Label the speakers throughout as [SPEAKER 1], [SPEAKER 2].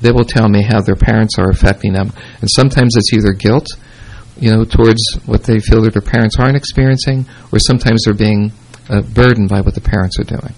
[SPEAKER 1] they will tell me how their parents are affecting them. And sometimes it's either guilt, towards what they feel that their parents aren't experiencing, or sometimes they're being burdened by what the parents are doing.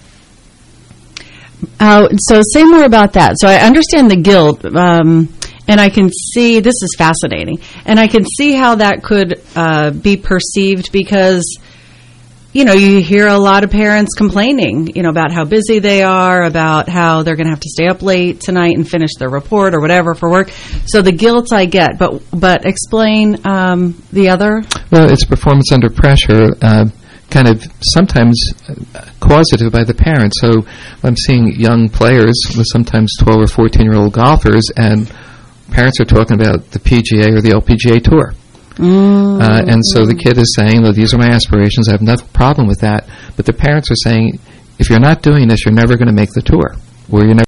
[SPEAKER 2] So say more about that. So I understand the guilt, and I can see, this is fascinating, and I can see how that could be perceived because, you hear a lot of parents complaining, about how busy they are, about how they're going to have to stay up late tonight and finish their report or whatever for work. So the guilt I get, but explain the other.
[SPEAKER 1] Well, it's performance under pressure, kind of sometimes causative by the parents. So I'm seeing young players with sometimes 12 or 14-year-old golfers, and parents are talking about the PGA or the LPGA Tour. And so the kid is saying, well, these are my aspirations, I have no problem with that. But the parents are saying, if you're not doing this, you're never going to make the tour. Or you're never.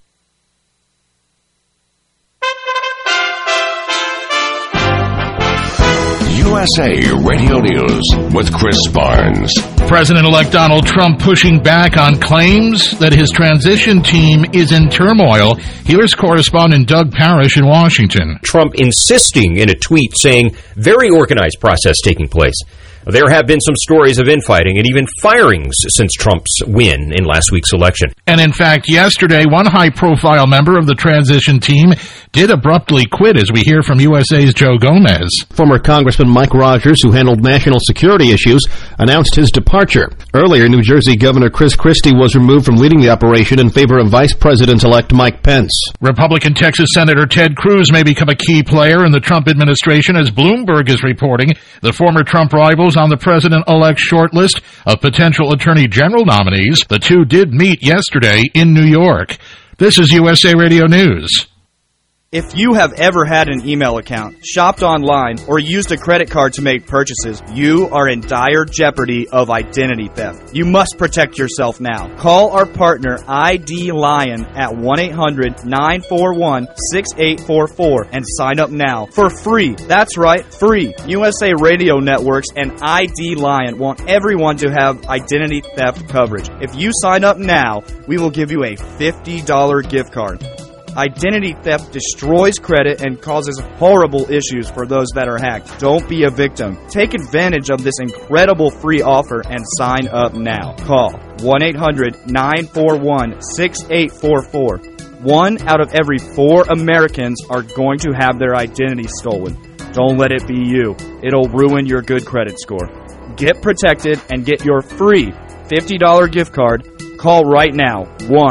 [SPEAKER 3] USA Radio News with Chris Barnes.
[SPEAKER 4] President-elect Donald Trump pushing back on claims that his transition team is in turmoil. Here's correspondent Doug Parrish in Washington.
[SPEAKER 5] Trump insisting in a tweet saying very organized process taking place. There have been some stories of infighting and even firings since Trump's win in last week's election.
[SPEAKER 4] And in fact, yesterday, one high-profile member of the transition team did abruptly quit, as we hear from USA's Joe Gomez.
[SPEAKER 6] Former Congressman Mike Rogers, who handled national security issues, announced his departure. Earlier, New Jersey Governor Chris Christie was removed from leading the operation in favor of Vice President-elect Mike Pence.
[SPEAKER 4] Republican Texas Senator Ted Cruz may become a key player in the Trump administration, as Bloomberg is reporting. The former Trump rivals on the president-elect's shortlist of potential attorney general nominees. The two did meet yesterday in New York. This is USA Radio News.
[SPEAKER 7] If you have ever had an email account, shopped online, or used a credit card to make purchases, you are in dire jeopardy of identity theft. You must protect yourself now. Call our partner ID Lion at 1-800-941-6844 and sign up now for free. That's right, free. USA Radio Networks and ID Lion want everyone to have identity theft coverage. If you sign up now, we will give you a $50 gift card. Identity theft destroys credit and causes horrible issues for those that are hacked. Don't be a victim. Take advantage of this incredible free offer and sign up now. Call 1-800-941-6844. 1 out of every 4 Americans are going to have their identity stolen. Don't let it be you. It'll ruin your good credit score. Get protected and get your free $50 gift card. Call right now,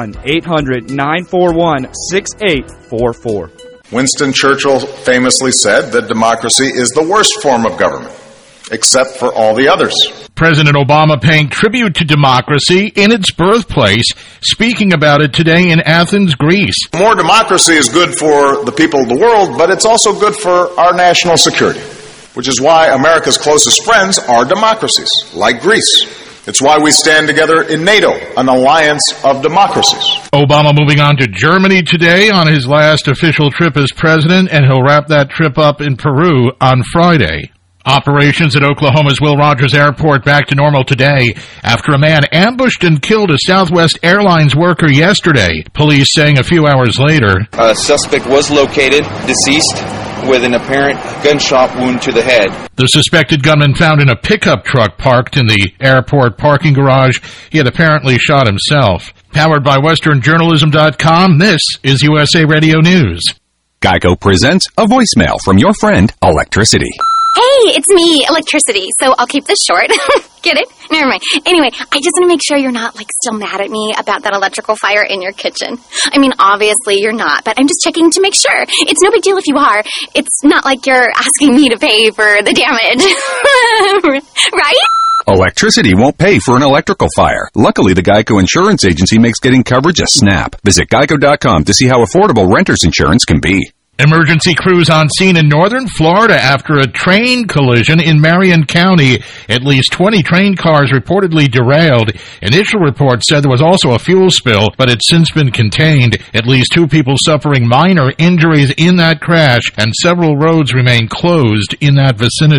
[SPEAKER 7] 1-800-941-6844.
[SPEAKER 8] Winston Churchill famously said that democracy is the worst form of government, except for all the others.
[SPEAKER 4] President Obama paying tribute to democracy in its birthplace, speaking about it today in Athens, Greece.
[SPEAKER 8] More democracy is good for the people of the world, but it's also good for our national security, which is why America's closest friends are democracies, like Greece. It's why we stand together in NATO, an alliance of democracies.
[SPEAKER 4] Obama moving on to Germany today on his last official trip as president, and he'll wrap that trip up in Peru on Friday. Operations at Oklahoma's Will Rogers Airport back to normal today after a man ambushed and killed a Southwest Airlines worker yesterday. Police saying a few hours later,
[SPEAKER 9] a suspect was located, deceased, with an apparent gunshot wound to the head.
[SPEAKER 4] The suspected gunman found in a pickup truck parked in the airport parking garage. He had apparently shot himself. Powered by WesternJournalism.com, this is USA Radio News.
[SPEAKER 10] Geico presents a voicemail from your friend, Electricity.
[SPEAKER 11] Hey, it's me, Electricity, so I'll keep this short. Get it? Never mind. Anyway, I just want to make sure you're not, still mad at me about that electrical fire in your kitchen. I mean, obviously you're not, but I'm just checking to make sure. It's no big deal if you are. It's not like you're asking me to pay for the damage. Right?
[SPEAKER 10] Electricity won't pay for an electrical fire. Luckily, the Geico Insurance Agency makes getting coverage a snap. Visit geico.com to see how affordable renter's insurance can be.
[SPEAKER 4] Emergency crews on scene in northern Florida after a train collision in Marion County. At least 20 train cars reportedly derailed. Initial reports said there was also a fuel spill, but it's since been contained. At least 2 people suffering minor injuries in that crash, and several roads remain closed in that vicinity.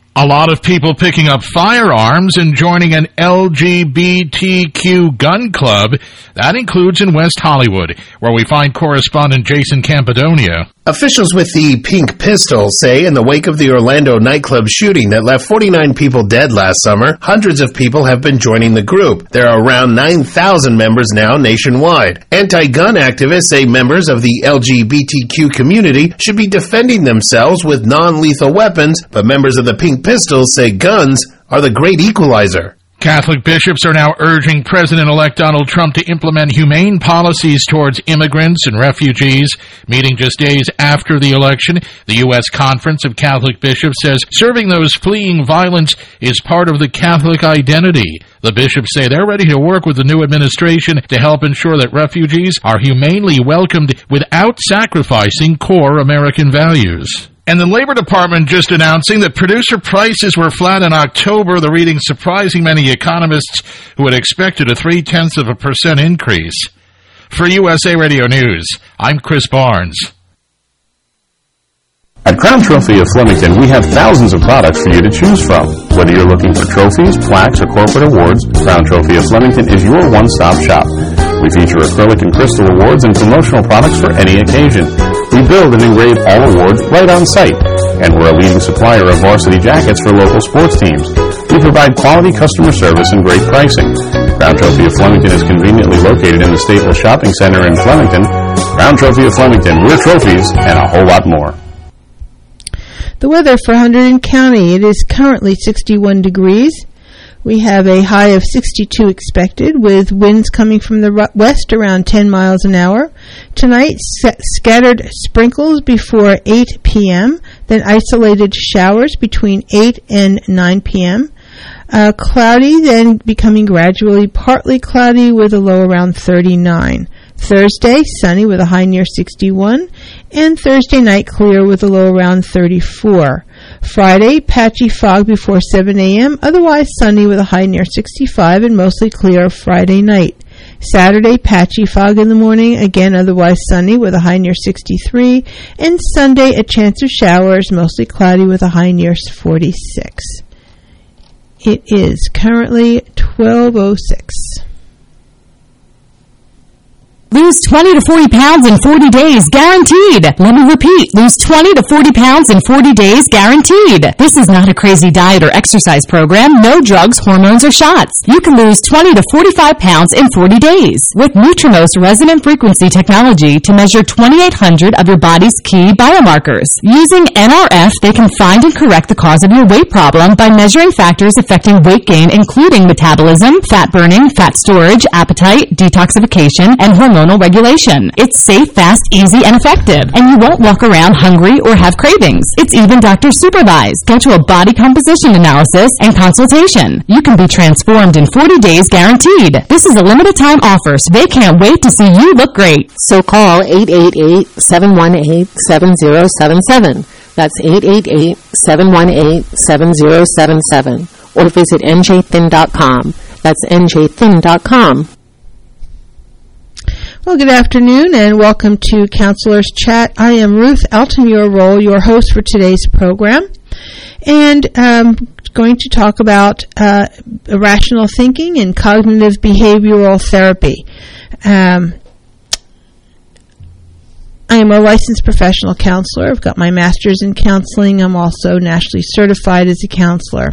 [SPEAKER 4] A lot of people picking up firearms and joining an LGBTQ gun club. That includes in West Hollywood, where we find correspondent Jason Campidonia.
[SPEAKER 12] Officials with the Pink Pistol say in the wake of the Orlando nightclub shooting that left 49 people dead last summer, hundreds of people have been joining the group. There are around 9,000 members now nationwide. Anti-gun activists say members of the LGBTQ community should be defending themselves with non-lethal weapons, but members of the Pink Pistols say guns are the great equalizer.
[SPEAKER 4] Catholic bishops are now urging President-elect Donald Trump to implement humane policies towards immigrants and refugees. Meeting just days after the election, the U.S. Conference of Catholic Bishops says serving those fleeing violence is part of the Catholic identity. The bishops say they're ready to work with the new administration to help ensure that refugees are humanely welcomed without sacrificing core American values. And the Labor Department just announcing that producer prices were flat in October, the reading surprising many economists who had expected a 0.3% increase. For USA Radio News, I'm Chris Barnes.
[SPEAKER 13] At Crown Trophy of Flemington, we have thousands of products for you to choose from. Whether you're looking for trophies, plaques, or corporate awards, Crown Trophy of Flemington is your one-stop shop. We feature acrylic and crystal awards and promotional products for any occasion. We build and engrave all awards right on site, and we're a leading supplier of varsity jackets for local sports teams. We provide quality customer service and great pricing. Crown Trophy of Flemington is conveniently located in the Staples Shopping Center in Flemington. Crown Trophy of Flemington, we're trophies and a whole lot more.
[SPEAKER 14] The weather for Hunterdon County, it is currently 61 degrees. We have a high of 62 expected, with winds coming from the west around 10 miles an hour. Tonight, scattered sprinkles before 8 p.m., then isolated showers between 8 and 9 p.m. Cloudy, then becoming gradually partly cloudy with a low around 39. Thursday, sunny with a high near 61, and Thursday night clear with a low around 34. Friday, patchy fog before 7 a.m., otherwise sunny with a high near 65 and mostly clear Friday night. Saturday, patchy fog in the morning, again otherwise sunny with a high near 63, and Sunday, a chance of showers, mostly cloudy with a high near 46. It is currently 12:06.
[SPEAKER 15] Lose 20 to 40 pounds in 40 days, guaranteed. Let me repeat. Lose 20 to 40 pounds in 40 days, guaranteed. This is not a crazy diet or exercise program. No drugs, hormones, or shots. You can lose 20 to 45 pounds in 40 days with Nutrimost resonant frequency technology to measure 2,800 of your body's key biomarkers. Using NRF, they can find and correct the cause of your weight problem by measuring factors affecting weight gain, including metabolism, fat burning, fat storage, appetite, detoxification, and hormonal regulation. It's safe, fast, easy, and effective. And you won't walk around hungry or have cravings. It's even doctor supervised. Schedule a body composition analysis and consultation. You can be transformed in 40 days guaranteed. This is a limited time offer, so they can't wait to see you look great.
[SPEAKER 16] So call 888-718-7077. That's 888-718-7077. Or visit njthin.com. That's njthin.com.
[SPEAKER 14] Well, good afternoon and welcome to Counselor's Chat. I am Ruth Altamura-Roll, your host for today's program, and going to talk about irrational thinking and cognitive behavioral therapy. I am a licensed professional counselor. I've got my master's in counseling. I'm also nationally certified as a counselor.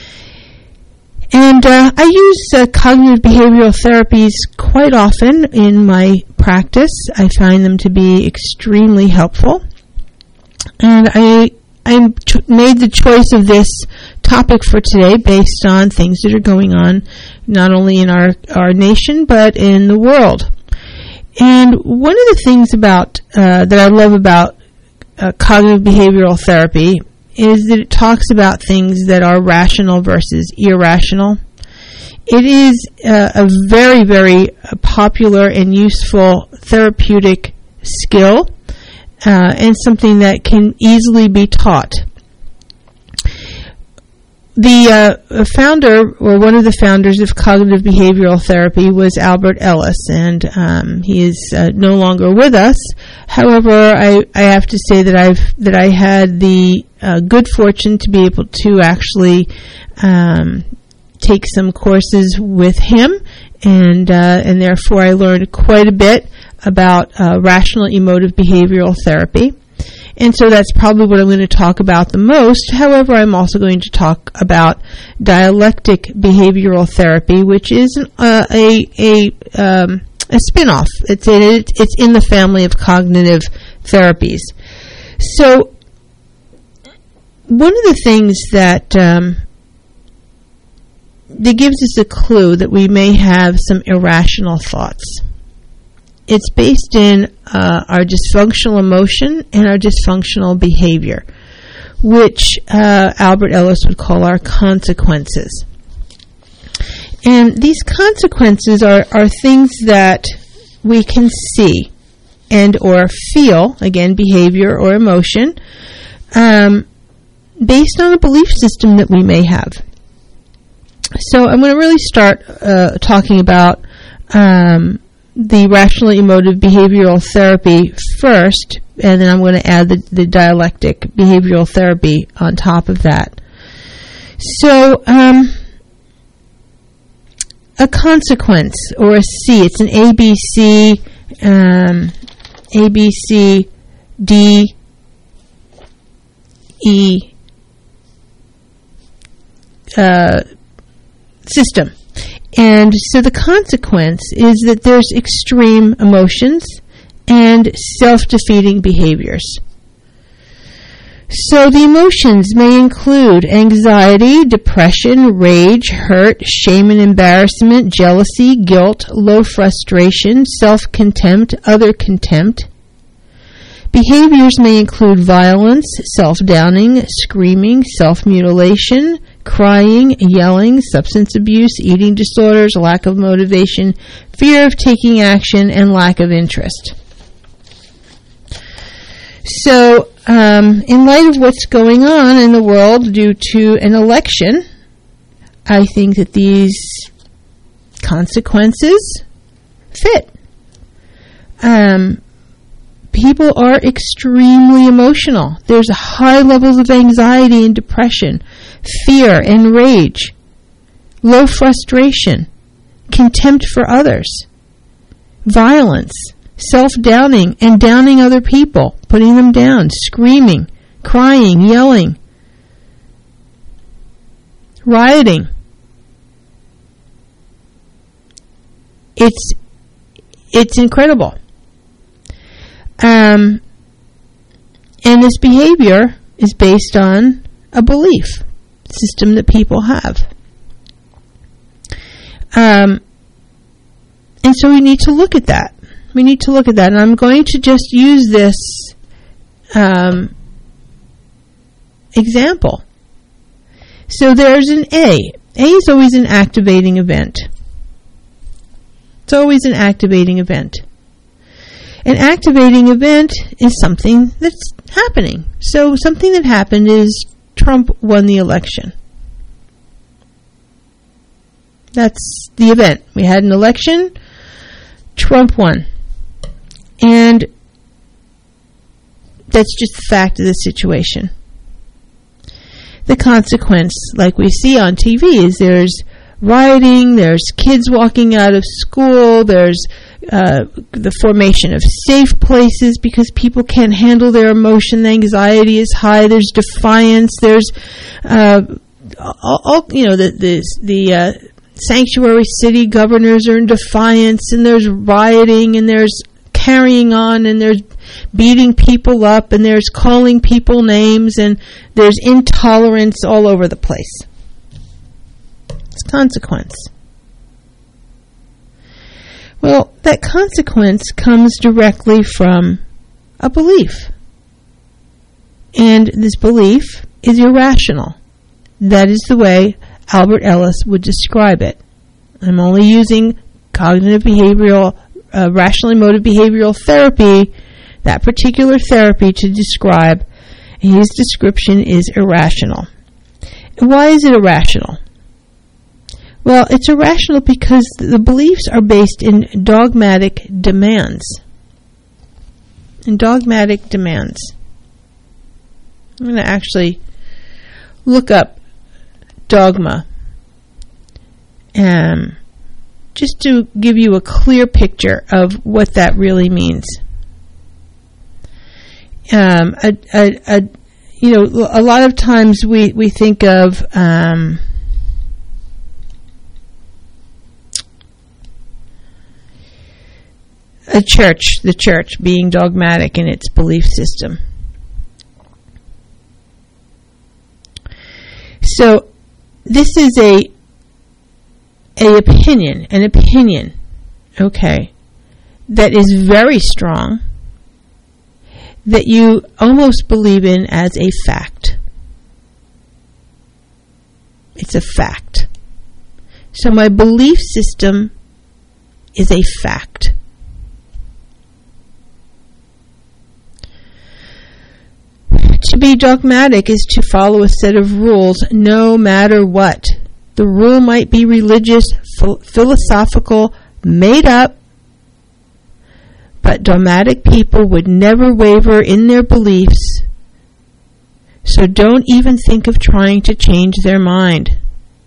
[SPEAKER 14] And I use cognitive behavioral therapies quite often in my practice. I find them to be extremely helpful. And I made the choice of this topic for today based on things that are going on not only in our nation but in the world. And one of the things about that I love about cognitive behavioral therapy is that it talks about things that are rational versus irrational. It is a very, very popular and useful therapeutic skill and something that can easily be taught. the founder, or one of the founders of cognitive behavioral therapy, was Albert Ellis, and he is no longer with us. However, I have to say that I had the good fortune to be able to actually take some courses with him, and therefore I learned quite a bit about rational emotive behavioral therapy. And so that's probably what I'm going to talk about the most. However, I'm also going to talk about dialectic behavioral therapy, which is a spin-off. It's in the family of cognitive therapies. So one of the things that gives us a clue that we may have some irrational thoughts. It's based in our dysfunctional emotion and our dysfunctional behavior, which Albert Ellis would call our consequences. And these consequences are things that we can see and or feel, again, behavior or emotion, based on a belief system that we may have. So I'm going to really start talking about the rational emotive behavioral therapy first, and then I'm going to add the dialectic behavioral therapy on top of that. So, a consequence, or a C, it's an A, B, C, D, E system. And so the consequence is that there's extreme emotions and self-defeating behaviors. So the emotions may include anxiety, depression, rage, hurt, shame and embarrassment, jealousy, guilt, low frustration, self-contempt, other contempt. Behaviors may include violence, self-downing, screaming, self-mutilation, crying, yelling, substance abuse, eating disorders, lack of motivation, fear of taking action, and lack of interest. So, in light of what's going on in the world due to an election, I think that these consequences fit. People are extremely emotional. There's high levels of anxiety and depression, fear and rage, low frustration, contempt for others, violence, self-downing and downing other people, putting them down, screaming, crying, yelling, rioting. It's incredible. And this behavior is based on a belief system that people have. And so we need to look at that. And I'm going to just use this example. So there's an A. A is always an activating event. It's always an activating event. An activating event is something that's happening. So something that happened is Trump won the election. That's the event. We had an election. Trump won. And that's just the fact of the situation. The consequence, like we see on TV, is there's rioting, there's kids walking out of school, there's the formation of safe places because people can't handle their emotion. The anxiety is high. There's defiance. There's the sanctuary city governors are in defiance, and there's rioting, and there's carrying on, and there's beating people up, and there's calling people names, and there's intolerance all over the place. It's consequence. Well, that consequence comes directly from a belief. And this belief is irrational. That is the way Albert Ellis would describe it. I'm only using cognitive behavioral, rational emotive behavioral therapy, that particular therapy, to describe. His description is irrational. Why is it irrational? Well, it's irrational because the beliefs are based in dogmatic demands. I'm going to actually look up dogma, just to give you a clear picture of what that really means. A lot of times we think of the church being dogmatic in its belief system. So this is an opinion, okay, that is very strong, that you almost believe in as a fact. It's a fact. So my belief system is a fact. To be dogmatic is to follow a set of rules no matter what. The rule might be religious, philosophical, made up, but dogmatic people would never waver in their beliefs, so don't even think of trying to change their mind.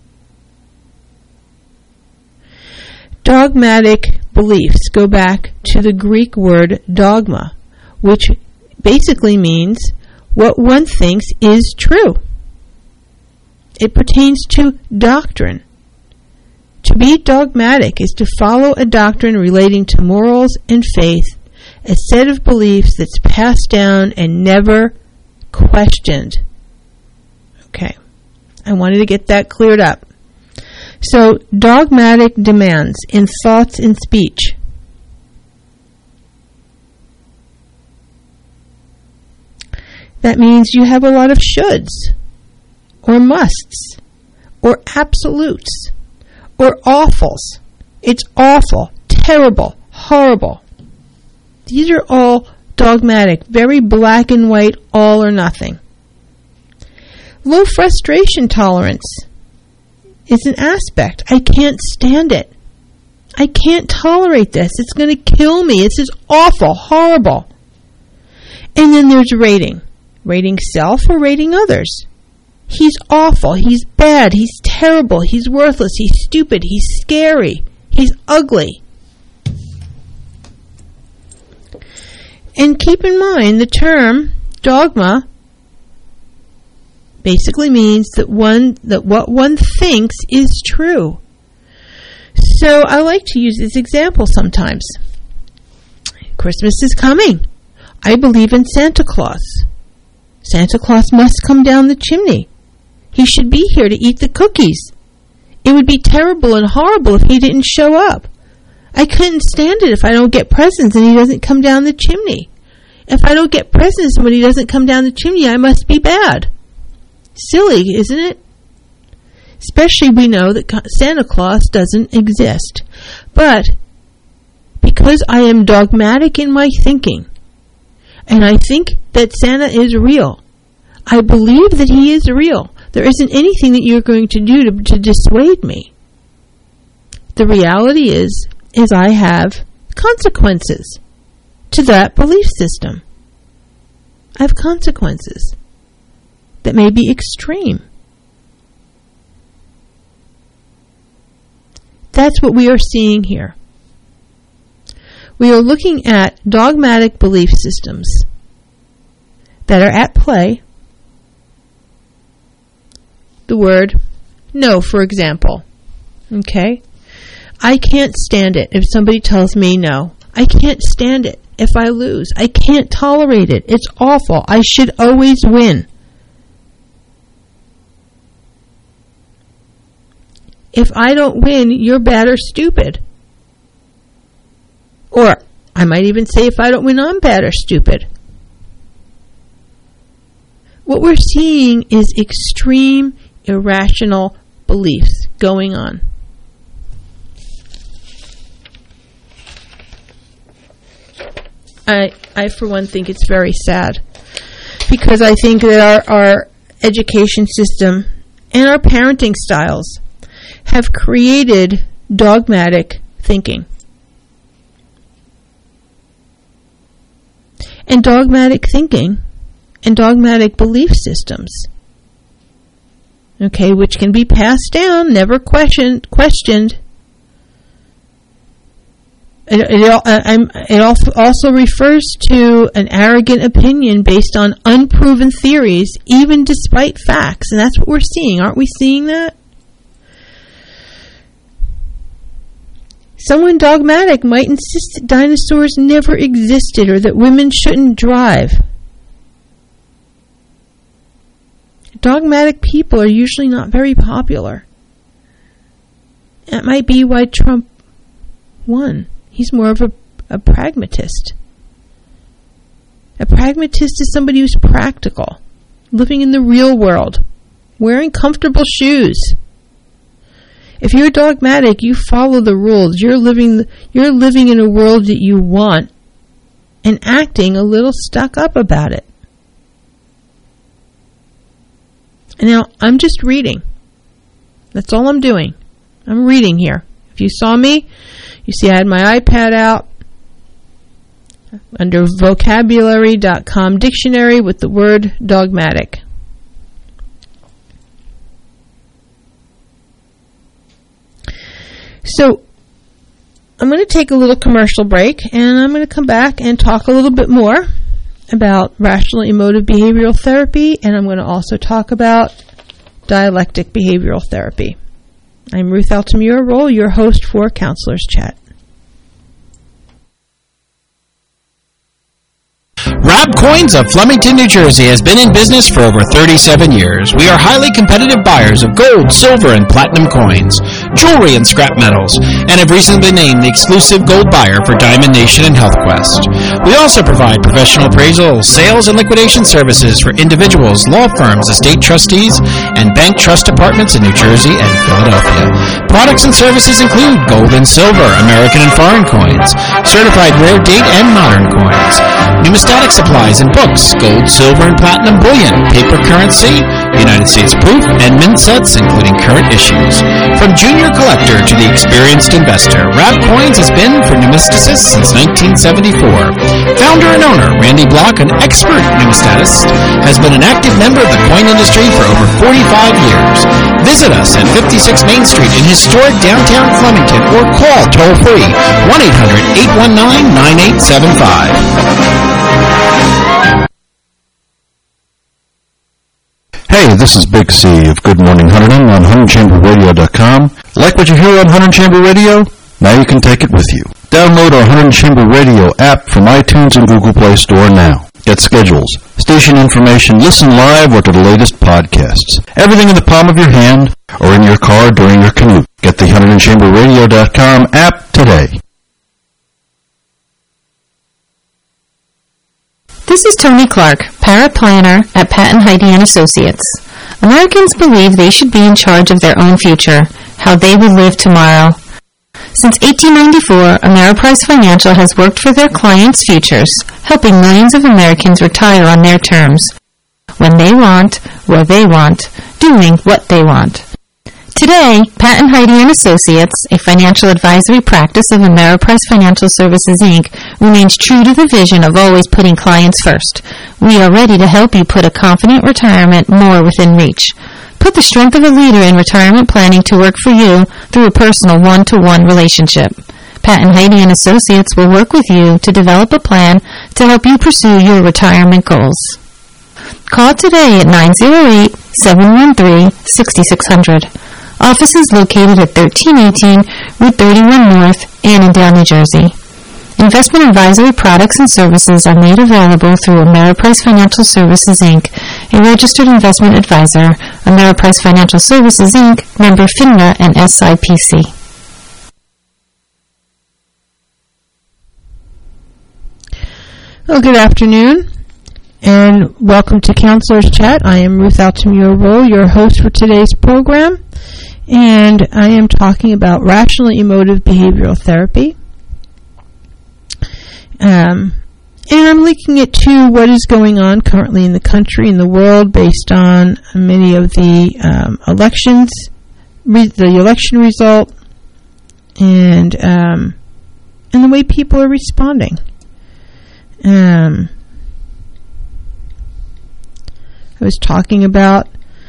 [SPEAKER 14] Dogmatic beliefs go back to the Greek word dogma, which basically means what one thinks is true. It pertains to doctrine. To be dogmatic is to follow a doctrine relating to morals and faith, a set of beliefs that's passed down and never questioned. Okay, I wanted to get that cleared up. So, dogmatic demands in thoughts and speech. That means you have a lot of shoulds, or musts, or absolutes, or awfuls. It's awful, terrible, horrible. These are all dogmatic, very black and white, all or nothing. Low frustration tolerance is an aspect. I can't stand it. I can't tolerate this. It's going to kill me. This is awful, horrible. And then there's rating. Rating self or rating others. He's awful. He's bad. He's terrible. He's worthless. He's stupid. He's scary. He's ugly. And keep in mind, the term dogma basically means that what one thinks is true. So I like to use this example sometimes. Christmas is coming. I believe in Santa Claus. Santa Claus must come down the chimney. He should be here to eat the cookies. It would be terrible and horrible if he didn't show up. I couldn't stand it if I don't get presents and he doesn't come down the chimney. If I don't get presents when he doesn't come down the chimney, I must be bad. Silly, isn't it? Especially we know that Santa Claus doesn't exist. But because I am dogmatic in my thinking, and I think that Santa is real, I believe that he is real. There isn't anything that you're going to do to dissuade me. The reality is I have consequences to that belief system. I have consequences that may be extreme. That's what we are seeing here. We are looking at dogmatic belief systems that are at play. The word no, for example. Okay? I can't stand it if somebody tells me no. I can't stand it if I lose. I can't tolerate it. It's awful. I should always win. If I don't win, you're bad or stupid. Or I might even say if I don't win, I'm bad or stupid. What we're seeing is extreme, irrational beliefs going on. I for one, think it's very sad. Because I think that our education system and our parenting styles have created dogmatic thinking. And dogmatic thinking and dogmatic belief systems, okay, which can be passed down, never questioned. It also refers to an arrogant opinion based on unproven theories, even despite facts. And that's what we're seeing. Aren't we seeing that? Someone dogmatic might insist that dinosaurs never existed or that women shouldn't drive. Dogmatic people are usually not very popular. That might be why Trump won. He's more of a pragmatist. A pragmatist is somebody who's practical, living in the real world, wearing comfortable shoes. If you're dogmatic, you follow the rules. You're living in a world that you want and acting a little stuck up about it. And now, I'm just reading. That's all I'm doing. I'm reading here. If you saw me, you see I had my iPad out under vocabulary.com dictionary with the word dogmatic. So, I'm going to take a little commercial break, and I'm going to come back and talk a little bit more about rational emotive behavioral therapy, and I'm going to also talk about dialectic behavioral therapy. I'm Ruth Altamura Roll, your host for Counselors Chat.
[SPEAKER 17] Rob Coins of Flemington, New Jersey has been in business for over 37 years. We are highly competitive buyers of gold, silver, and platinum coins, jewelry, and scrap metals, and have recently been named the exclusive gold buyer for Diamond Nation and HealthQuest. We also provide professional appraisal, sales, and liquidation services for individuals, law firms, estate trustees, and bank trust departments in New Jersey and Philadelphia. Products and services include gold and silver, American and foreign coins, certified rare date and modern coins, numismatic supplies and books, gold, silver, and platinum bullion, paper currency, United States proof, and mint sets, including current issues. From junior collector to the experienced investor, Rab Coins has been for numisticists since 1974. Founder and owner, Randy Block, an expert numismatist, has been an active member of the coin industry for over 45 years. Visit us at 56 Main Street in historic downtown Flemington or call toll-free 1-800-819-9875.
[SPEAKER 18] Hey, this is Big C of Good Morning Hunterdon on HuntingChamberRadio.com. Like what you hear on Huntington Chamber Radio? Now you can take it with you. Download our Huntington Chamber Radio app from iTunes and Google Play Store now. Get schedules, station information, listen live or to the latest podcasts. Everything in the palm of your hand or in your car during your commute. Get the HuntingtonChamberRadio.com app today.
[SPEAKER 19] This is Tony Clark, paraplanner at Patton Heide & Associates. Americans believe they should be in charge of their own future, how they will live tomorrow. Since 1894, Ameriprise Financial has worked for their clients' futures, helping millions of Americans retire on their terms, when they want, where they want, doing what they want. Today, Patton Heide & Associates, a financial advisory practice of Ameriprise Financial Services, Inc., remains true to the vision of always putting clients first. We are ready to help you put a confident retirement more within reach. Put the strength of a leader in retirement planning to work for you through a personal one-to-one relationship. Patton Heide & Associates will work with you to develop a plan to help you pursue your retirement goals. Call today at 908-713-6600. Office is located at 1318 Route 31 North, Annandale, New Jersey. Investment advisory products and services are made available through Ameriprise Financial Services, Inc., a registered investment advisor. Ameriprise Financial Services, Inc., member FINRA and SIPC.
[SPEAKER 14] Well, good afternoon, and welcome to Counselors Chat. I am Ruth Altamura Roll, your host for today's program. And I am talking about rational emotive behavioral therapy. And And I'm looking at, too, what is going on currently in the country and the world based on many of the elections, the election result, and the way people are responding. I was talking about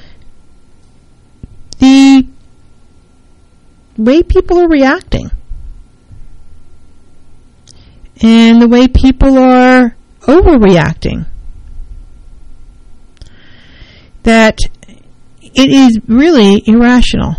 [SPEAKER 14] the way people are reacting and the way people are overreacting. That it is really irrational.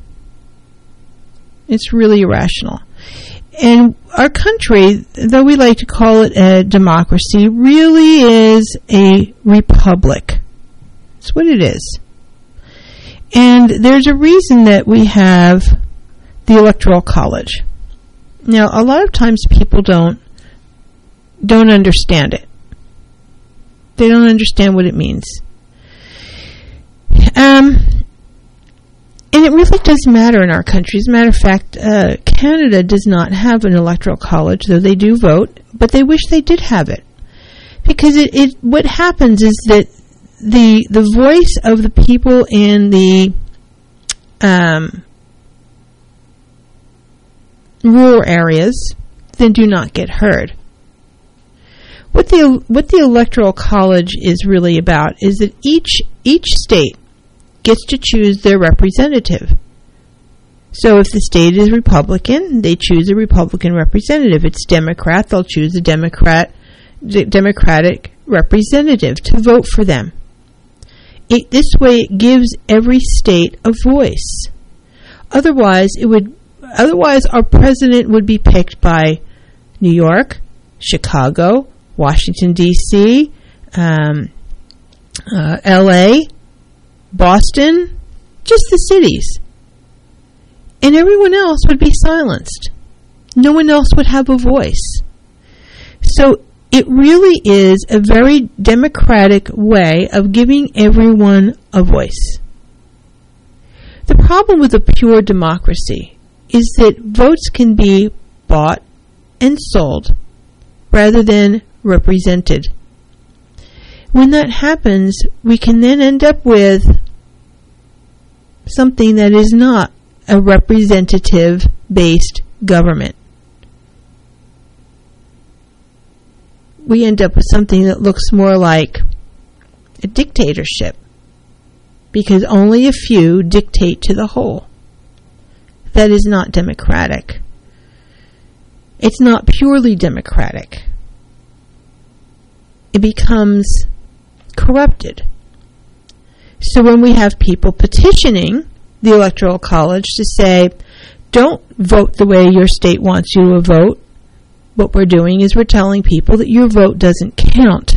[SPEAKER 14] It's really irrational. And our country, though we like to call it a democracy, really is a republic. That's what it is. And there's a reason that we have the Electoral College. Now, a lot of times people don't understand it. They don't understand what it means. And it really does matter in our country. As a matter of fact, Canada does not have an electoral college, though they do vote, but they wish they did have it. Because what happens is that the voice of the people in the rural areas then do not get heard. What the electoral college is really about is that each state gets to choose their representative. So if the state is Republican, they choose a Republican representative. It's Democrat, they'll choose a Democratic representative to vote for them. This way it gives every state a voice. Otherwise our president would be picked by New York, Chicago, Washington, D.C., L.A., Boston, just the cities. And everyone else would be silenced. No one else would have a voice. So it really is a very democratic way of giving everyone a voice. The problem with a pure democracy is that votes can be bought and sold rather than represented. When that happens, we can then end up with something that is not a representative-based government. We end up with something that looks more like a dictatorship, because only a few dictate to the whole. That is not democratic. It's not purely democratic. It becomes corrupted. So when we have people petitioning the Electoral College to say, don't vote the way your state wants you to vote, what we're doing is we're telling people that your vote doesn't count.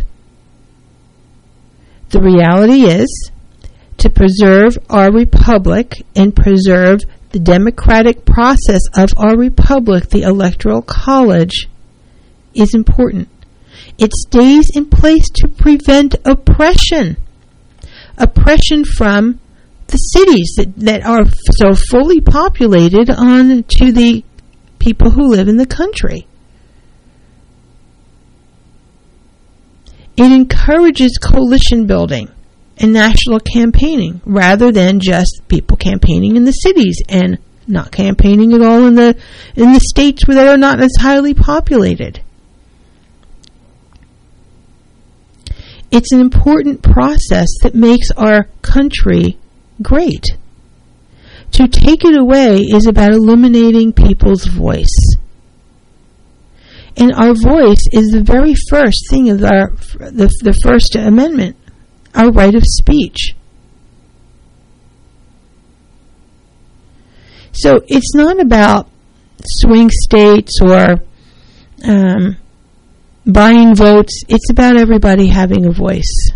[SPEAKER 14] The reality is, to preserve our republic and preserve the democratic process of our republic, the Electoral College is important. It stays in place to prevent oppression. Oppression from the cities that are so fully populated on to the people who live in the country. It encourages coalition building and national campaigning rather than just people campaigning in the cities and not campaigning at all in the states that are not as highly populated. It's an important process that makes our country great. To take it away is about eliminating people's voice. And our voice is the very first thing of the First Amendment, our right of speech. So it's not about swing states or buying votes. It's about everybody having a voice.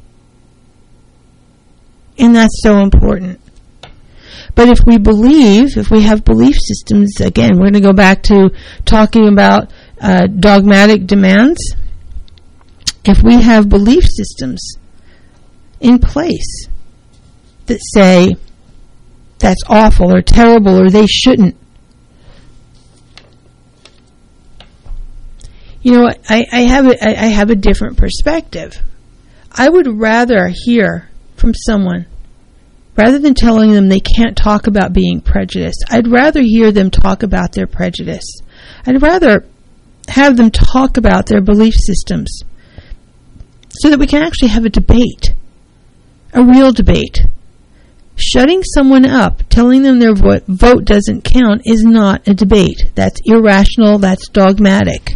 [SPEAKER 14] And that's so important. But if we have belief systems, again, we're going to go back to talking about dogmatic demands. If we have belief systems in place that say that's awful or terrible or they shouldn't, You know, I have a different perspective. I would rather hear from someone, rather than telling them they can't talk about being prejudiced, I'd rather hear them talk about their prejudice. I'd rather have them talk about their belief systems so that we can actually have a debate, a real debate. Shutting someone up, telling them their vote doesn't count is not a debate. That's irrational, that's dogmatic.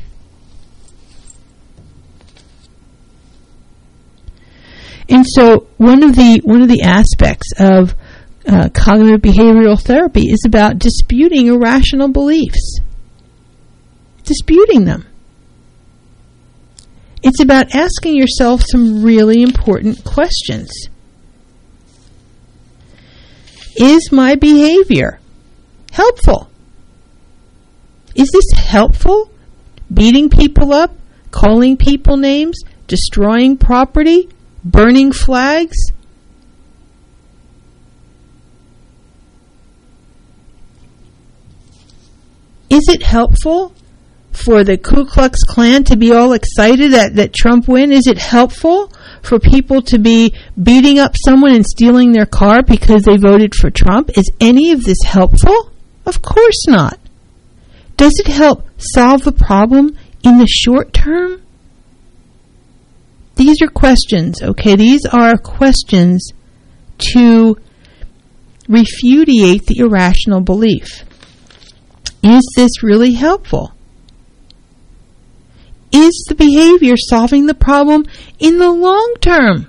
[SPEAKER 14] And so one of the aspects of cognitive behavioral therapy is about disputing irrational beliefs. Disputing them. It's about asking yourself some really important questions. Is my behavior helpful? Is this helpful? Beating people up, calling people names, destroying property, burning flags? Is it helpful for the Ku Klux Klan to be all excited that Trump win? Is it helpful for people to be beating up someone and stealing their car because they voted for Trump? Is any of this helpful? Of course not. Does it help solve the problem in the short term? These are questions, okay? These are questions to refutate the irrational belief. Is this really helpful? Is the behavior solving the problem in the long term?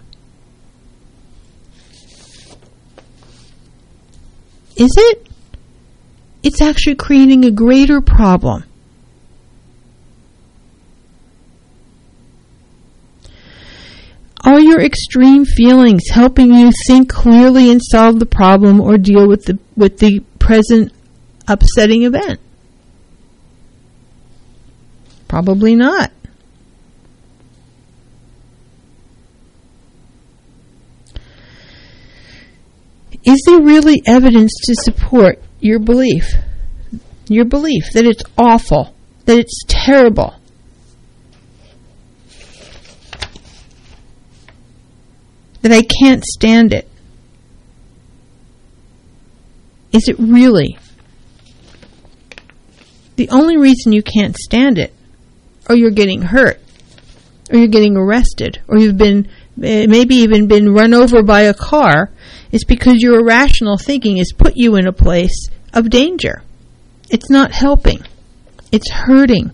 [SPEAKER 14] Is it? It's actually creating a greater problem. Are your extreme feelings helping you think clearly and solve the problem or deal with the present upsetting event? Probably not. Is there really evidence to support your belief? Your belief that it's awful, that it's terrible? That I can't stand it? Is it really? The only reason you can't stand it, or you're getting hurt, or you're getting arrested, or you've been maybe even been run over by a car, is because your irrational thinking has put you in a place of danger. It's not helping. It's hurting.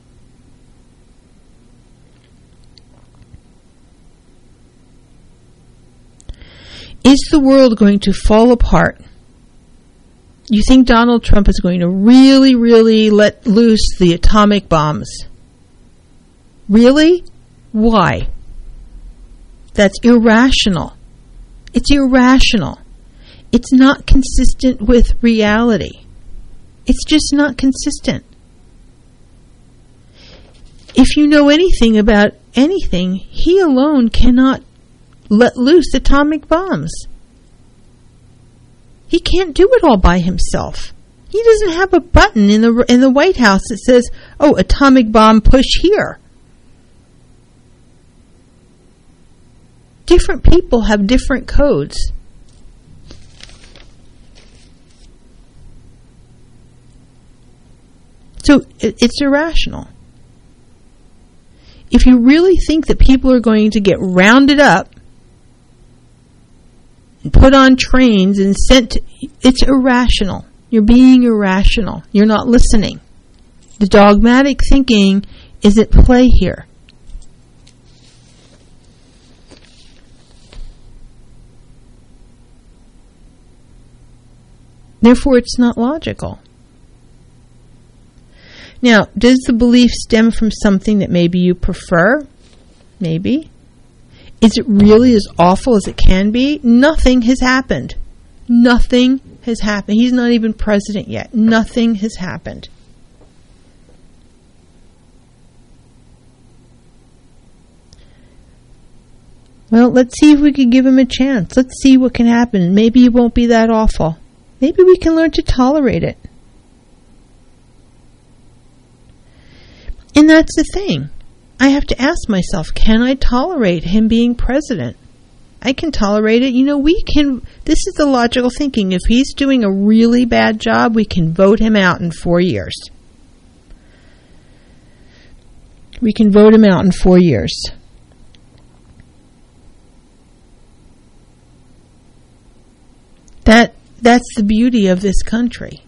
[SPEAKER 14] Is the world going to fall apart? You think Donald Trump is going to really, really let loose the atomic bombs? Really? Why? That's irrational. It's irrational. It's not consistent with reality. It's just not consistent. If you know anything about anything, he alone cannot let loose atomic bombs. He can't do it all by himself. He doesn't have a button in the White House that says, "Oh, atomic bomb push here." Different people have different codes. So it's irrational. If you really think that people are going to get rounded up and put on trains and sent to, it's irrational. You're being irrational. You're not listening. The dogmatic thinking is at play here. Therefore, it's not logical. Now, does the belief stem from something that maybe you prefer? Maybe. Is it really as awful as it can be? Nothing has happened. Nothing has happened. He's not even president yet. Nothing has happened. Well, let's see if we can give him a chance. Let's see what can happen. Maybe it won't be that awful. Maybe we can learn to tolerate it. And that's the thing. I have to ask myself, can I tolerate him being president? I can tolerate it. This is the logical thinking. If he's doing a really bad job, we can vote him out in 4 years. We can vote him out in 4 years. That's the beauty of this country.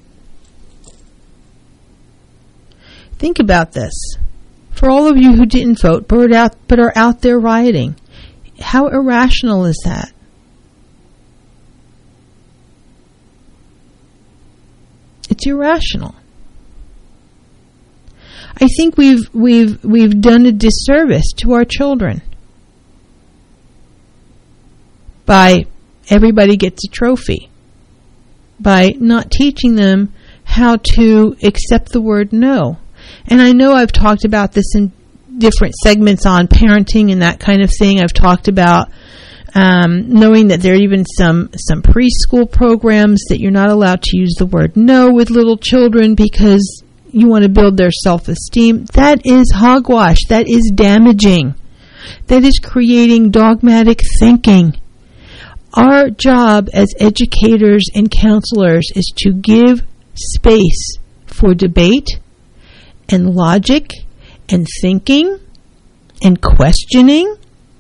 [SPEAKER 14] Think about this. For all of you who didn't vote but are out there rioting, how irrational is that? It's irrational. I think we've done a disservice to our children by everybody gets a trophy, by not teaching them how to accept the word no. And I know I've talked about this in different segments on parenting and that kind of thing. I've talked about knowing that there are even some preschool programs that you're not allowed to use the word no with little children because you want to build their self-esteem. That is hogwash. That is damaging. That is creating dogmatic thinking. Our job as educators and counselors is to give space for debate and logic and thinking and questioning.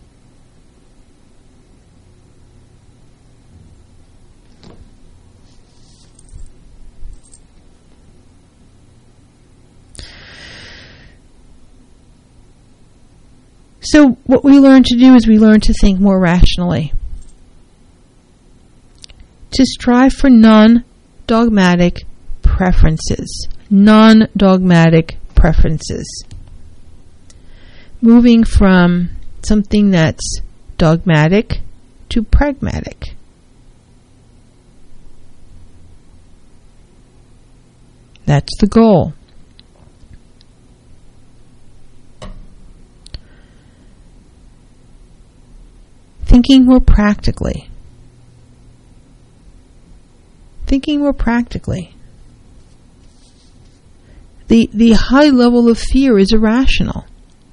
[SPEAKER 14] So what we learn to do is we learn to think more rationally, to strive for non-dogmatic preferences. Non-dogmatic preferences. Moving from something that's dogmatic to pragmatic. That's the goal. Thinking more practically. Thinking more practically. The high level of fear is irrational.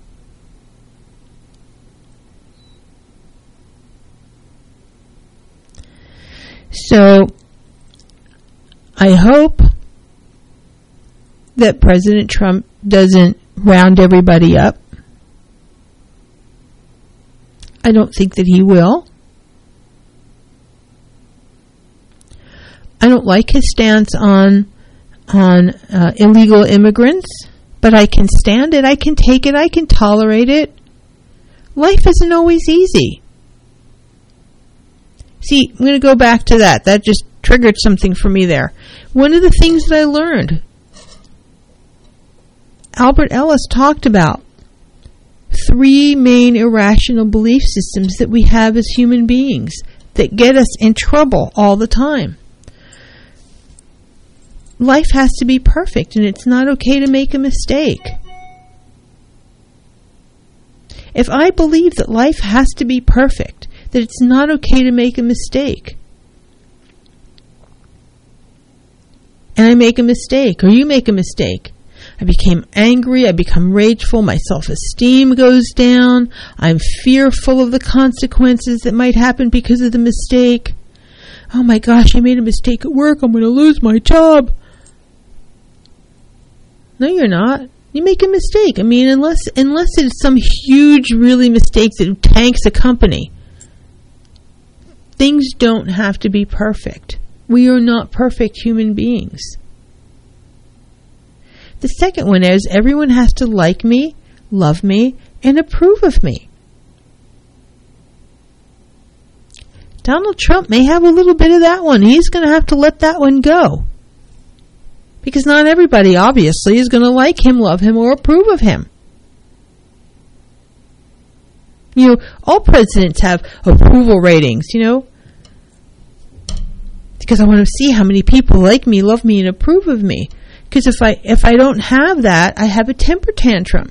[SPEAKER 14] So, I hope that President Trump doesn't round everybody up. I don't think that he will. I don't like his stance on illegal immigrants, but I can stand it, I can take it, I can tolerate it. Life isn't always easy. See, I'm going to go back to that. That just triggered something for me there. One of the things that I learned, Albert Ellis talked about 3 main irrational belief systems that we have as human beings that get us in trouble all the time. Life has to be perfect, and it's not okay to make a mistake. If I believe that life has to be perfect, that it's not okay to make a mistake, and I make a mistake, or you make a mistake, I became angry, I become rageful, my self-esteem goes down, I'm fearful of the consequences that might happen because of the mistake. Oh my gosh, I made a mistake at work, I'm going to lose my job. No, you're not. You make a mistake. I mean, unless it's some huge, really mistake that tanks a company, things don't have to be perfect. We are not perfect human beings. The second one is everyone has to like me, love me, and approve of me. Donald Trump may have a little bit of that one. He's going to have to let that one go. Because not everybody, obviously, is going to like him, love him, or approve of him. You know, all presidents have approval ratings, you know. Because I want to see how many people like me, love me, and approve of me. Because if I don't have that, I have a temper tantrum.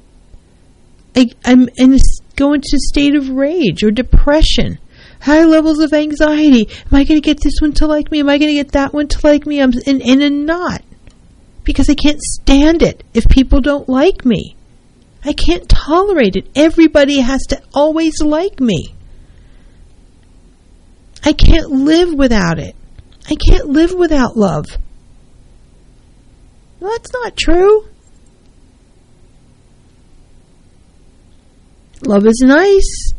[SPEAKER 14] I'm go into a state of rage or depression. High levels of anxiety. Am I going to get this one to like me? Am I going to get that one to like me? I'm in a knot. because I can't stand it if people don't like me. I can't tolerate it. Everybody has to always like me. I can't live without it. I can't live without love. Well, that's not true. Love is nice.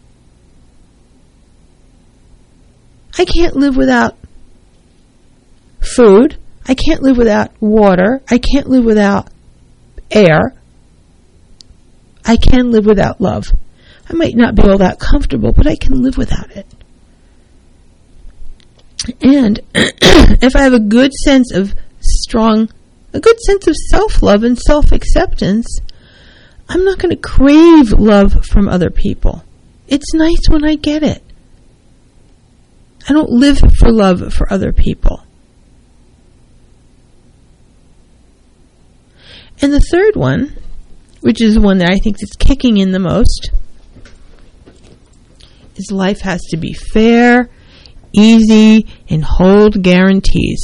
[SPEAKER 14] I can't live without food. I can't live without water. I can't live without air. I can live without love. I might not be all that comfortable, but I can live without it. And if I have a good sense of self-love and self-acceptance, I'm not going to crave love from other people. It's nice when I get it. I don't live for love for other people. And the third one, which is the one that I think is kicking in the most, is life has to be fair, easy, and hold guarantees.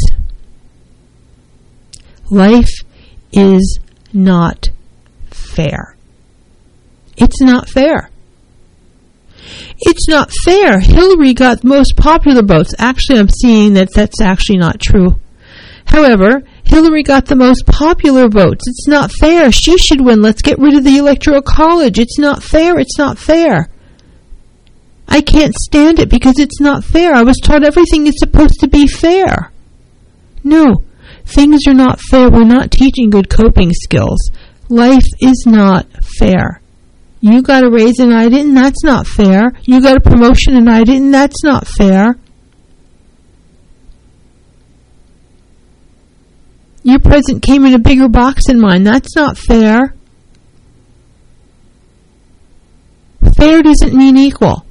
[SPEAKER 14] Life is not fair. It's not fair. It's not fair. Hillary got the most popular votes. Actually, I'm seeing that that's actually not true. However, Hillary got the most popular votes. It's not fair. She should win. Let's get rid of the Electoral College. It's not fair. It's not fair. I can't stand it because it's not fair. I was taught everything is supposed to be fair. No, things are not fair. We're not teaching good coping skills. Life is not fair. You got a raise and I didn't. That's not fair. You got a promotion and I didn't. That's not fair. Your present came in a bigger box than mine. That's not fair. Fair doesn't mean equal.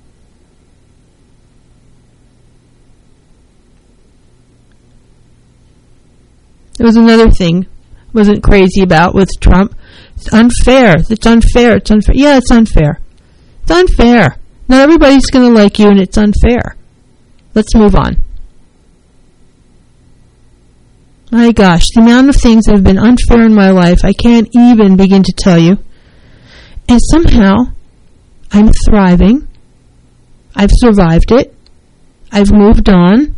[SPEAKER 14] There was another thing I wasn't crazy about with Trump. It's unfair. It's unfair. It's unfair. Yeah, it's unfair. It's unfair. Not everybody's going to like you, and it's unfair. Let's move on. My gosh, the amount of things that have been unfair in my life, I can't even begin to tell you. And somehow, I'm thriving. I've survived it. I've moved on.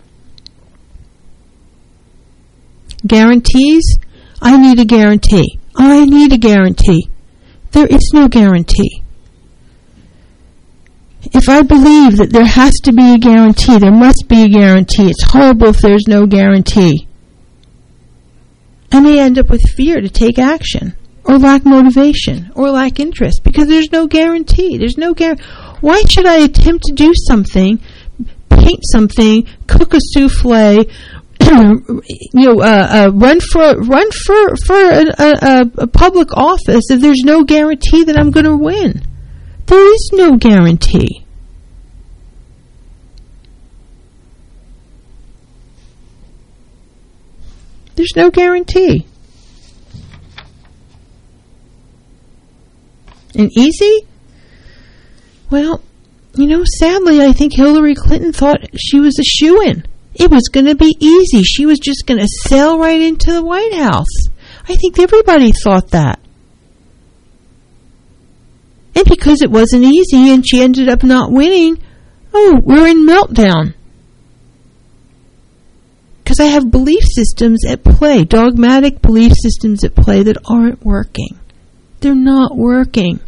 [SPEAKER 14] Guarantees? I need a guarantee. I need a guarantee. There is no guarantee. If I believe that there has to be a guarantee, there must be a guarantee. It's horrible if there's no guarantee. I may end up with fear to take action, or lack motivation, or lack interest, because there's no guarantee. There's no guarantee. Why should I attempt to do something, paint something, cook a souffle, run for a public office if there's no guarantee that I'm going to win? There is no guarantee. There's no guarantee. And easy? Well, sadly, I think Hillary Clinton thought she was a shoo-in. It was going to be easy. She was just going to sail right into the White House. I think everybody thought that. And because it wasn't easy and she ended up not winning, we're in meltdown. Because I have belief systems at play, dogmatic belief systems at play that aren't working. They're not working.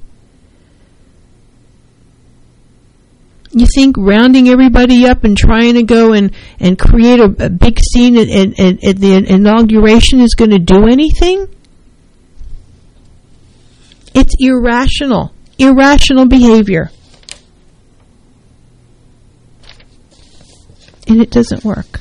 [SPEAKER 14] You think rounding everybody up and trying to go and create a big scene at the inauguration is going to do anything? It's irrational. Irrational behavior. And it doesn't work.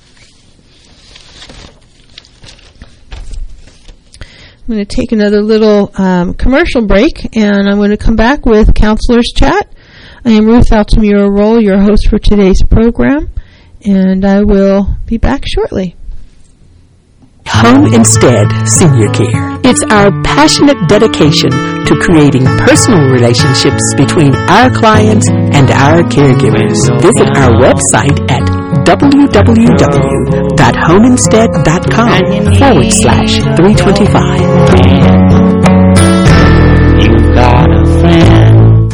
[SPEAKER 14] I'm going to take another little commercial break, and I'm going to come back with Counselor's Chat. I am Ruth Altamira Roll, your host for today's program, and I will be back shortly.
[SPEAKER 20] Home Instead Senior Care. It's our passionate dedication to creating personal relationships between our clients and our caregivers. Visit our website at www.homeinstead.com/325.
[SPEAKER 21] You've got a friend.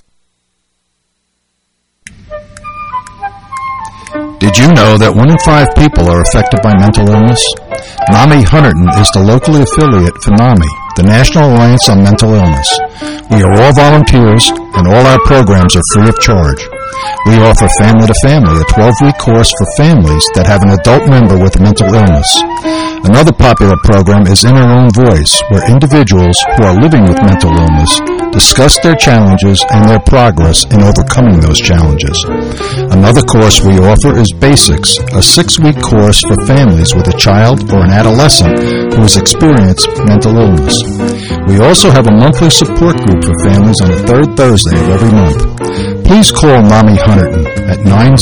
[SPEAKER 18] Did you know that 1 in 5 people are affected by mental illness? NAMI Hunterdon is the locally affiliate for NAMI, the National Alliance on Mental Illness. We are all volunteers, and all our programs are free of charge. We offer Family to Family, a 12-week course for families that have an adult member with a mental illness. Another popular program is In Our Own Voice, where individuals who are living with mental illness discuss their challenges and their progress in overcoming those challenges. Another course we offer is Basics, a 6-week course for families with a child or an adolescent who has experienced mental illness. We also have a monthly support group for families on the 3rd Thursday of every month. Please call NAMI Hunterdon at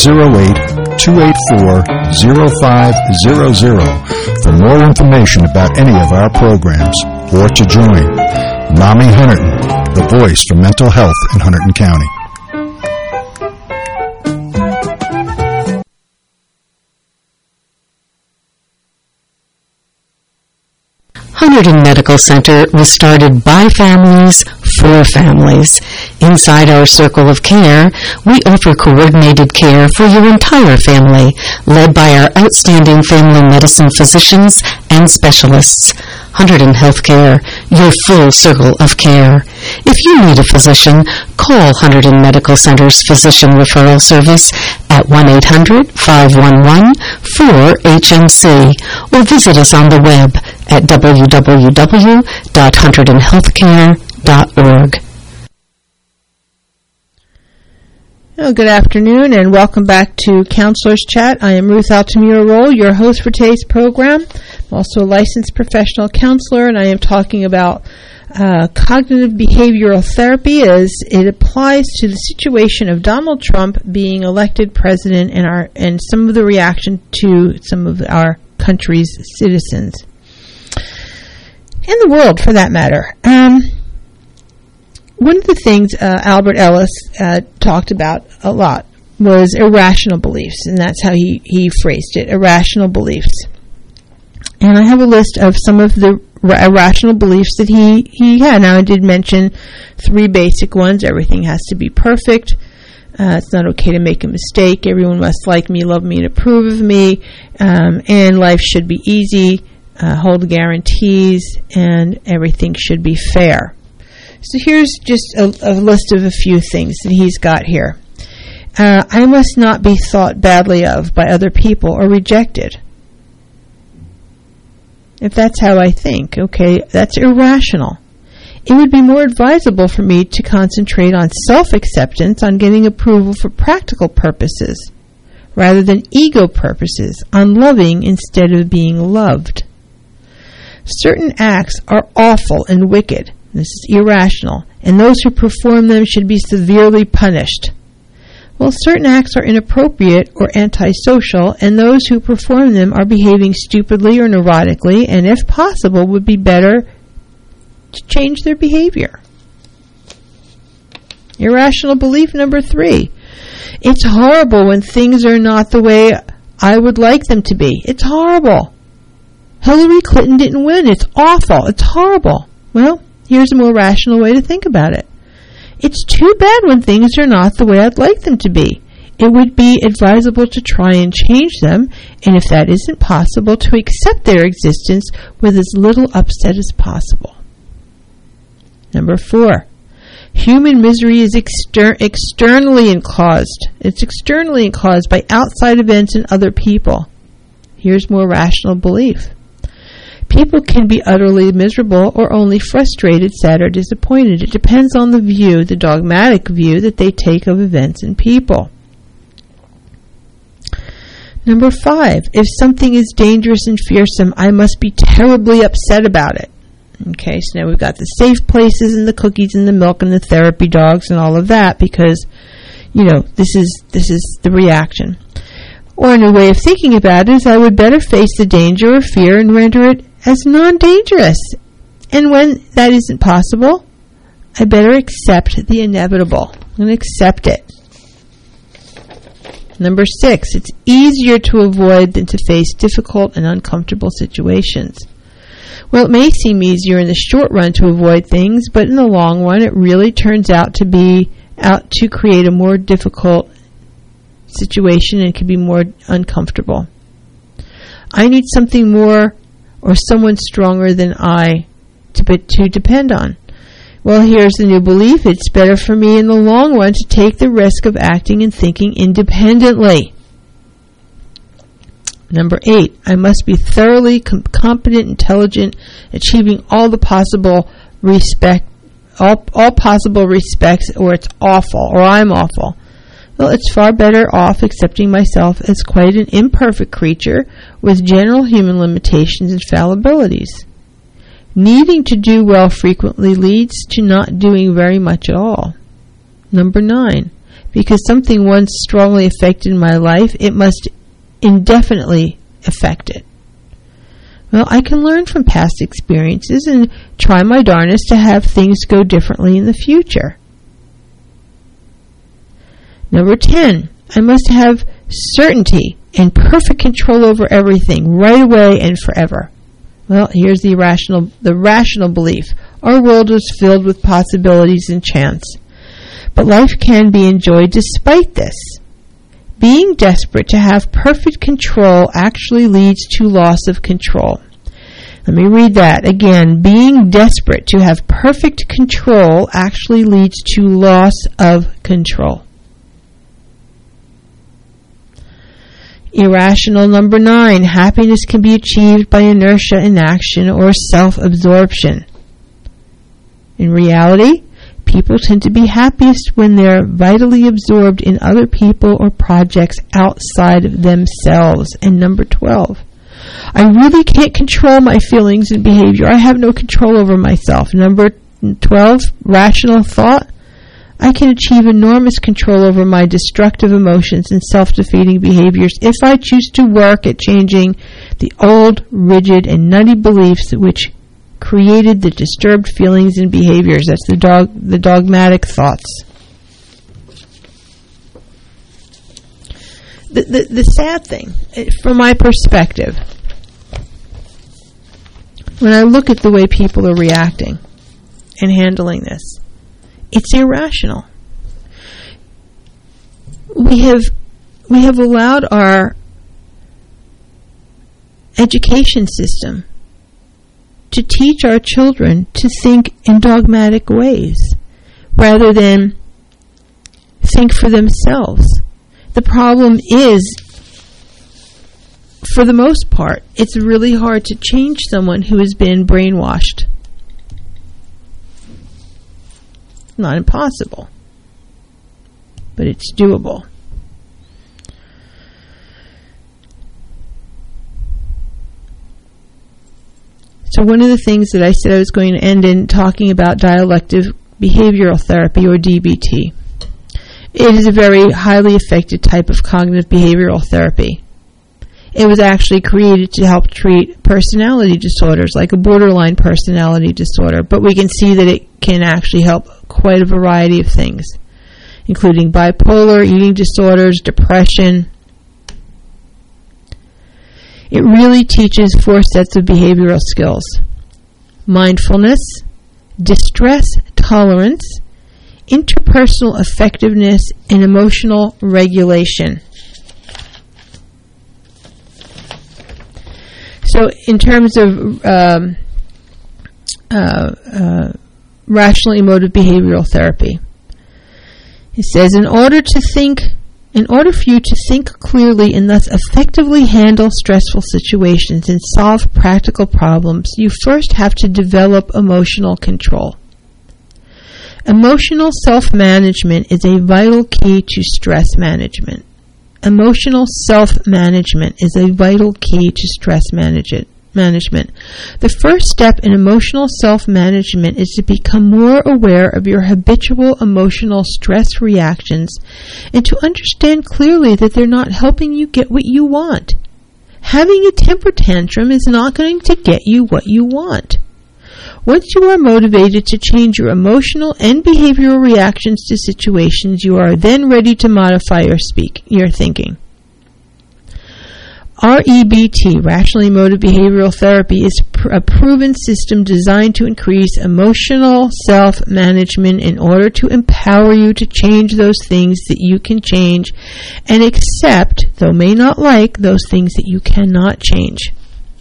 [SPEAKER 18] 908-284-0500 for more information about any of our programs or to join. NAMI Hunterdon, the voice for mental health in Hunterdon County.
[SPEAKER 20] Hunterdon Medical Center was started by families for families. Inside our circle of care, we offer coordinated care for your entire family, led by our outstanding family medicine physicians and specialists. Hunterdon Healthcare, your full circle of care. If you need a physician, call Hunterdon Medical Center's Physician Referral Service at 1-800-511-4HMC or visit us on the web at www.hunterdonhealthcare.org.
[SPEAKER 14] Well, good afternoon and welcome back to Counselor's Chat. I am Ruth Altamira Roll, your host for today's program. I'm also a licensed professional counselor, and I am talking about cognitive behavioral therapy as it applies to the situation of Donald Trump being elected president and some of the reaction to some of our country's citizens. In the world, for that matter. One of the things Albert Ellis talked about a lot was irrational beliefs, and that's how he phrased it, irrational beliefs. And I have a list of some of the irrational beliefs that he had. Now, I did mention 3 basic ones. Everything has to be perfect. It's not okay to make a mistake. Everyone must like me, love me, and approve of me. And life should be easy, hold guarantees, and everything should be fair. So here's just a list of a few things that he's got here. I must not be thought badly of by other people or rejected. If that's how I think, okay, that's irrational. It would be more advisable for me to concentrate on self-acceptance, on getting approval for practical purposes, rather than ego purposes, on loving instead of being loved. Certain acts are awful and wicked. This is irrational, and those who perform them should be severely punished. Well, certain acts are inappropriate or antisocial, and those who perform them are behaving stupidly or neurotically, and if possible, would be better to change their behavior. Irrational belief number 3. It's horrible when things are not the way I would like them to be. It's horrible. Hillary Clinton didn't win. It's awful. It's horrible. Well, here's a more rational way to think about it. It's too bad when things are not the way I'd like them to be. It would be advisable to try and change them, and if that isn't possible, to accept their existence with as little upset as possible. Number 4. Human misery is externally caused. It's externally caused by outside events and other people. Here's more rational belief. People can be utterly miserable or only frustrated, sad, or disappointed. It depends on the view, the dogmatic view that they take of events and people. Number 5, if something is dangerous and fearsome, I must be terribly upset about it. Okay, so now we've got the safe places and the cookies and the milk and the therapy dogs and all of that because, this is the reaction. Or a way of thinking about it is I would better face the danger or fear and render it as non-dangerous. And when that isn't possible, I better accept the inevitable and accept it. Number 6, it's easier to avoid than to face difficult and uncomfortable situations. Well, it may seem easier in the short run to avoid things, but in the long run, it really turns out to create a more difficult situation, and it can be more uncomfortable. I need something more or someone stronger than I to depend on. Well, here's the new belief. It's better for me in the long run to take the risk of acting and thinking independently. Number 8, I must be thoroughly competent, intelligent, achieving all possible respects, or it's awful, or I'm awful. Well, it's far better off accepting myself as quite an imperfect creature with general human limitations and fallibilities. Needing to do well frequently leads to not doing very much at all. Number 9, because something once strongly affected my life, it must indefinitely affect it. Well, I can learn from past experiences and try my darnest to have things go differently in the future. Number 10, I must have certainty and perfect control over everything right away and forever. Well, here's the rational belief. Our world is filled with possibilities and chance. But life can be enjoyed despite this. Being desperate to have perfect control actually leads to loss of control. Let me read that again. Being desperate to have perfect control actually leads to loss of control. Irrational number 9. Happiness can be achieved by inertia, inaction, or self-absorption. In reality, people tend to be happiest when they're vitally absorbed in other people or projects outside of themselves. And number 12. I really can't control my feelings and behavior. I have no control over myself. Number 12. Rational thought. I can achieve enormous control over my destructive emotions and self-defeating behaviors if I choose to work at changing the old, rigid, and nutty beliefs which created the disturbed feelings and behaviors. That's the dogmatic thoughts. The sad thing, from my perspective, when I look at the way people are reacting and handling this, it's irrational. We have allowed our education system to teach our children to think in dogmatic ways rather than think for themselves. The problem is, for the most part, it's really hard to change someone who has been brainwashed. Not impossible, but it's doable. So one of the things that I said I was going to end in talking about dialective behavioral therapy, or DBT. It is a very highly effective type of cognitive behavioral therapy. It was actually created to help treat personality disorders, like a borderline personality disorder, but we can see that it can actually help quite a variety of things, including bipolar, eating disorders, depression. It really teaches 4 sets of behavioral skills: mindfulness, distress tolerance, interpersonal effectiveness, and emotional regulation. So in terms of rational emotive behavioral therapy, it says, in order for you to think clearly and thus effectively handle stressful situations and solve practical problems, you first have to develop emotional control. Emotional self-management is a vital key to stress management. Emotional self-management is a vital key to stress management. The first step in emotional self-management is to become more aware of your habitual emotional stress reactions and to understand clearly that they're not helping you get what you want. Having a temper tantrum is not going to get you what you want. Once you are motivated to change your emotional and behavioral reactions to situations, you are then ready to modify your thinking. REBT, Rational Emotive Behavioral Therapy, is a proven system designed to increase emotional self-management in order to empower you to change those things that you can change and accept, though may not like, those things that you cannot change.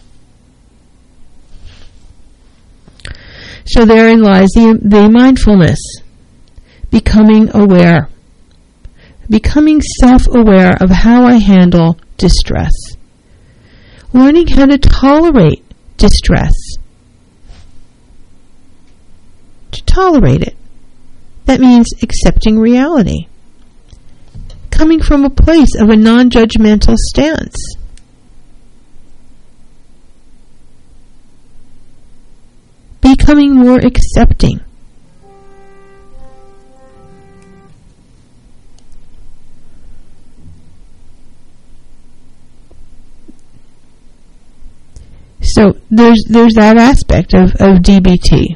[SPEAKER 14] So therein lies the mindfulness, becoming aware, becoming self-aware of how I handle distress. Learning how to tolerate distress. To tolerate it. That means accepting reality. Coming from a place of a non-judgmental stance. Becoming more accepting. So there's that aspect of DBT.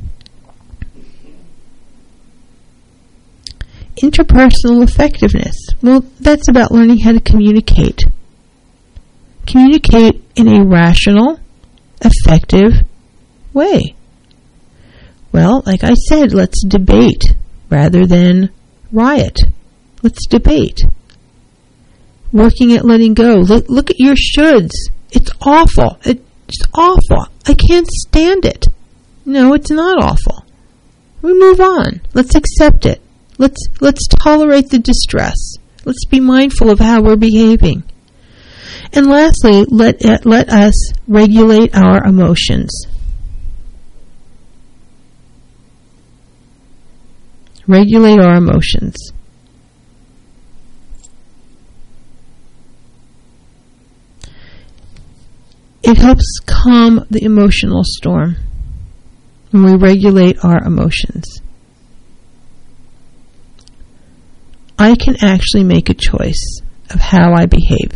[SPEAKER 14] Interpersonal effectiveness. Well, that's about learning how to communicate. Communicate in a rational, effective way. Well, like I said, let's debate rather than riot. Let's debate. Working at letting go. Look at your shoulds. It's awful. It's awful. I can't stand it. No, it's not awful. We move on. Let's accept it. Let's tolerate the distress. Let's be mindful of how we're behaving. And lastly, let us regulate our emotions. Regulate our emotions. It helps calm the emotional storm when we regulate our emotions. I can actually make a choice of how I behave.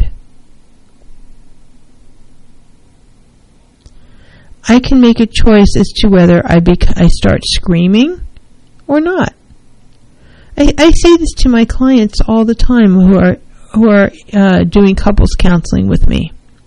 [SPEAKER 14] I can make a choice as to whether I start screaming or not. I say this to my clients all the time who are doing couples counseling with me.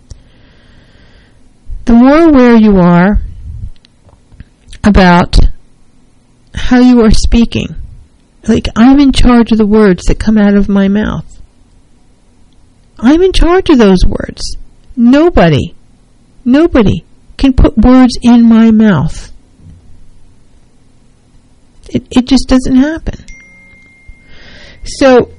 [SPEAKER 14] The more aware you are about how you are speaking, like I'm in charge of the words that come out of my mouth. I'm in charge of those words. Nobody can put words in my mouth. It just doesn't happen. So,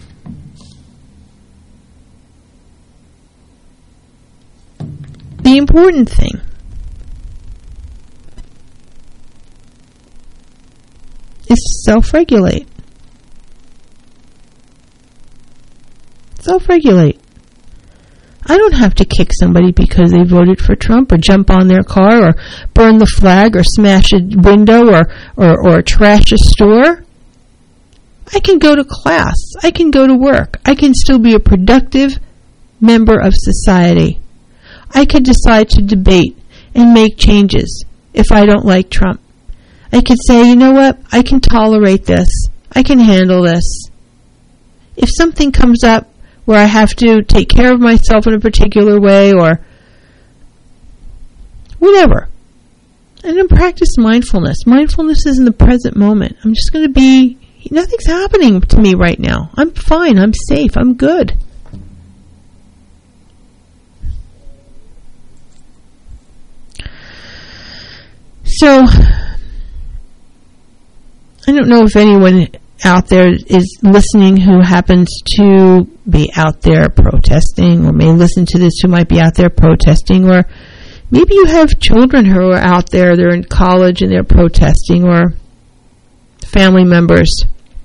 [SPEAKER 14] the important thing is to self-regulate. Self-regulate. I don't have to kick somebody because they voted for Trump or jump on their car or burn the flag or smash a window or trash a store. I can go to class. I can go to work. I can still be a productive member of society. I could decide to debate and make changes if I don't like Trump. I could say, you know what? I can tolerate this. I can handle this. If something comes up where I have to take care of myself in a particular way or whatever, and then practice mindfulness. Mindfulness is in the present moment. I'm just going to be, nothing's happening to me right now. I'm fine. I'm safe. I'm good. So, I don't know if anyone out there is listening who happens to be out there protesting or may listen to this who might be out there protesting, or maybe you have children who are out there, they're in college and they're protesting, or family members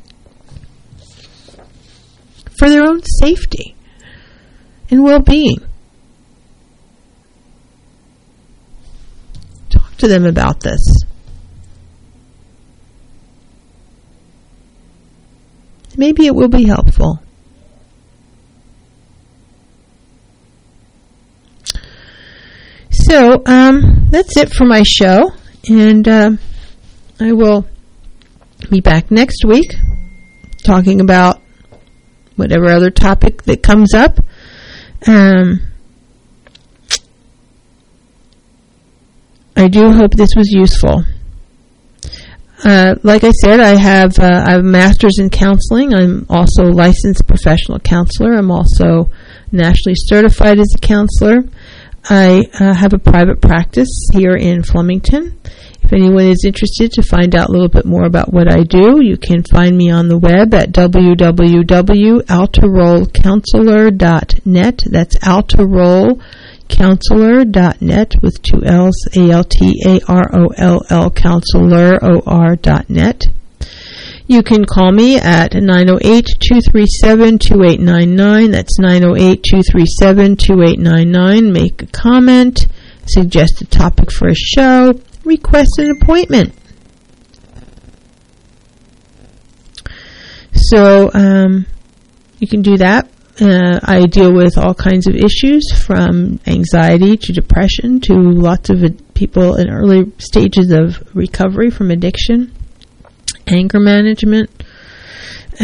[SPEAKER 14] for their own safety and well-being. Talk to them about this. Maybe it will be helpful. So, that's it for my show. And I will be back next week talking about whatever other topic that comes up. I do hope this was useful. Like I said, I have a master's in counseling. I'm also a licensed professional counselor. I'm also nationally certified as a counselor. I have a private practice here in Flemington. If anyone is interested to find out a little bit more about what I do, you can find me on the web at www.altarollcounselor.net. That's altarollcounselor.net with 2 L's, ALTAROLL counselor.net. You can call me at 908-237-2899. That's 908-237-2899. Make a comment, suggest a topic for a show, request an appointment. So you can do that. I deal with all kinds of issues from anxiety to depression to lots of people in early stages of recovery from addiction, anger management,